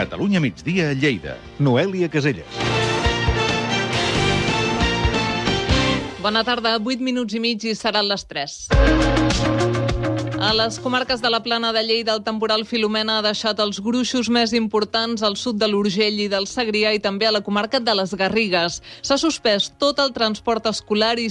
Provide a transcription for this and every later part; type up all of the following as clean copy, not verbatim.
Catalunya migdia a Lleida. Noèlia Caselles. Bona tarda, 8 minuts i mig i seran les 3. A les comarques de la Plana de Lleida, el temporal Filomena ha deixat els gruixos més importants al sud de l'Urgell i del Segrià i també a la comarca de les Garrigues. S'ha suspès tot el transport escolar i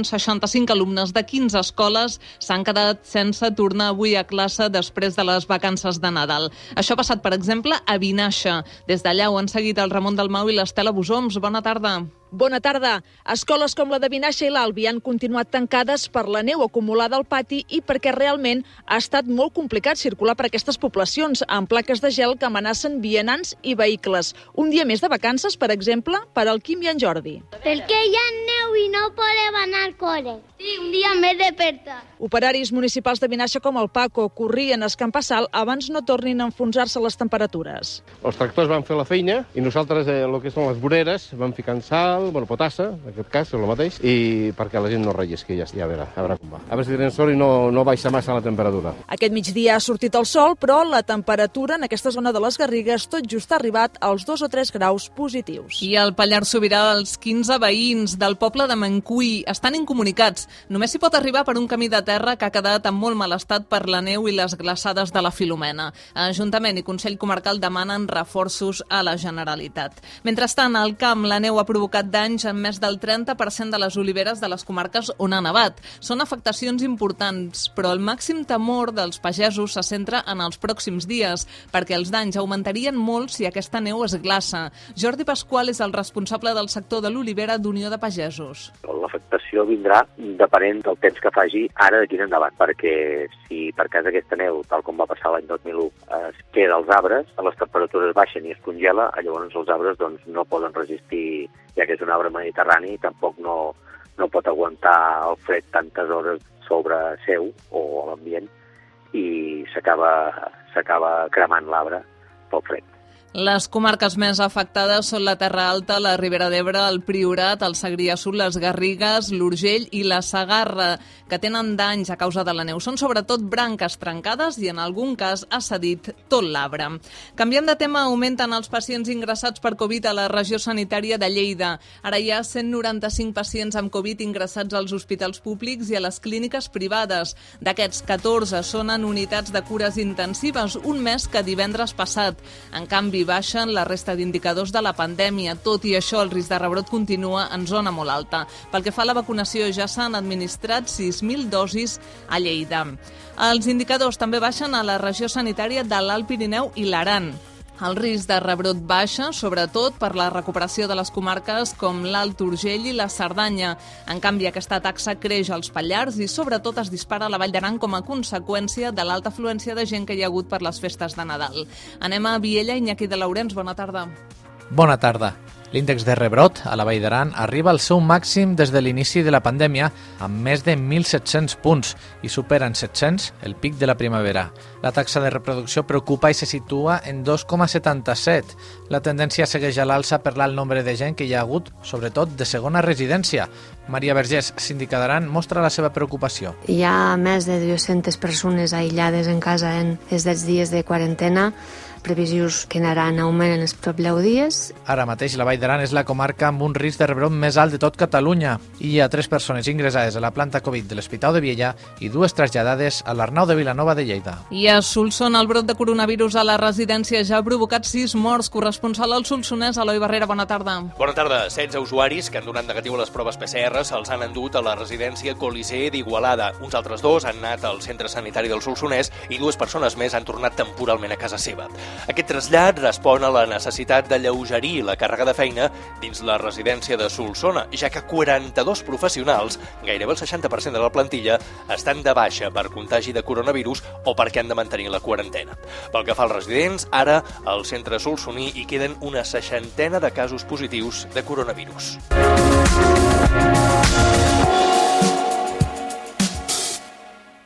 665 alumnes de 15 escoles s'han quedat sense tornar avui a classe després de les vacances de Nadal. Això ha passat, per exemple, a Vinaixa. Des d'allà ho han seguit el Ramon Dalmau i l'Estela Bosoms. Bona tarda. Bona tarda. Escoles com la de Vinaixa i l'Albi han continuat tancades per la neu acumulada al pati i perquè realment ha estat molt complicat circular per aquestes poblacions amb plaques de gel que amenacen vianants i vehicles. Un dia més de vacances, per exemple, per al Quim i en Jordi. Perquè hi ha neu i no podem anar al col·le. Sí, un dia més de perta. Operaris municipals de Vinaixa com el Paco corrien a escampar sal abans no tornin a enfonsar-se les temperatures. Els tractors van fer la feina i nosaltres, el que són les voreres, vam ficant sal, potassa, en aquest cas, és el mateix, i perquè la gent no rellisqui, ja a veure com va. A veure si tenen sort i no baixa massa la temperatura. Aquest migdia ha sortit el sol, però la temperatura en aquesta zona de les Garrigues tot just ha arribat als 2 o 3 graus positius. I al Pallars Sobirà, els 15 veïns del poble de Mancull estan incomunicats. Només s'hi pot arribar per un camí de terra que ha quedat en molt mal estat per la neu i les glaçades de la Filomena. Ajuntament i Consell Comarcal demanen reforços a la Generalitat. Mentrestant, al camp, la neu ha provocat danys en més del 30% de les oliveres de les comarques on ha nevat. Són afectacions importants, però el màxim temor dels pagesos se centra en els pròxims dies, perquè els danys augmentarien molt si aquesta neu es glaça. Jordi Pasqual és el responsable del sector de l'olivera d'Unió de Pagesos. L'afectació vindrà depenent del temps que faci ara d'aquí en endavant, perquè si per cas aquesta neu, tal com va passar l'any 2001, es queda als arbres, les temperatures baixen i es congela, llavors els arbres no poden resistir, ja que és un arbre mediterrani, tampoc no pot aguantar el fred tantes hores sobre seu o a l'ambient i s'acaba cremant l'arbre pel fred. Les comarques més afectades són la Terra Alta, la Ribera d'Ebre, el Priorat, el Segrià Sud, les Garrigues, l'Urgell i la Segarra, que tenen danys a causa de la neu. Són sobretot branques trencades i en algun cas ha cedit tot l'arbre. Canviant de tema, augmenten els pacients ingressats per Covid a la regió sanitària de Lleida. Ara hi ha 195 pacients amb Covid ingressats als hospitals públics i a les clíniques privades. D'aquests, 14 són en unitats de cures intensives, un més que divendres passat. En canvi, baixen la resta d'indicadors de la pandèmia. Tot i això, el risc de rebrot continua en zona molt alta. Pel que fa a la vacunació, ja s'han administrat 6.000 dosis a Lleida. Els indicadors també baixen a la regió sanitària de l'Alt Pirineu i l'Aran. El risc de rebrot baixa, sobretot per la recuperació de les comarques com l'Alt Urgell i la Cerdanya. En canvi, aquesta taxa creix als Pallars i sobretot es dispara a la Vall d'Aran com a conseqüència de l'alta afluència de gent que hi ha hagut per les festes de Nadal. Anem a Viella, Iñaki de Laurens, bona tarda. Bona tarda. L'índex de rebrot a la Vall d'Aran arriba al seu màxim des de l'inici de la pandèmia amb més de 1.700 punts i supera en 700 el pic de la primavera. La taxa de reproducció preocupa i se situa en 2,77. La tendència segueix a l'alça per l'alt nombre de gent que hi ha hagut, sobretot de segona residència. Maria Vergés, síndica d'Aran, mostra la seva preocupació. Hi ha més de 200 persones aïllades en casa en els dies de quarantena, previsions que anaran augment en els propers dies. Ara mateix la Vall d'Aran és la comarca amb un risc de rebrot més alt de tot Catalunya. Hi ha 3 persones ingressades a la planta Covid de l'Hospital de Viella i 2 traslladades a l'Arnau de Vilanova de Lleida. I a Solsona, el brot de coronavirus a la residència ja ha provocat 6 morts. Corresponsal al Solsonès, Eloi Barrera, bona tarda. Bona tarda. 16 usuaris que han donat negatiu a les proves PCR se'ls han endut a la residència Colisée d'Igualada. Uns altres 2 han anat al centre sanitari del Solsonès i 2 persones més han tornat temporalment a casa seva. Aquest trasllat respon a la necessitat d'alleugerir la càrrega de feina dins la residència de Solsona, ja que 42 professionals, gairebé el 60% de la plantilla, estan de baixa per contagi de coronavirus o perquè han de mantenir la quarantena. Pel que fa als residents, ara al centre solsoní hi queden una 60 de casos positius de coronavirus.